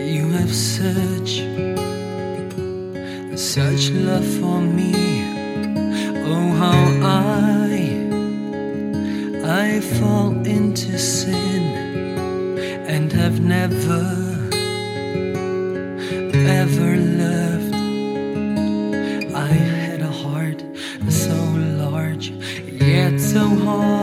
You have such love for me. Oh, how I fall into sin and have never ever loved. I had a heart so large yet so hard.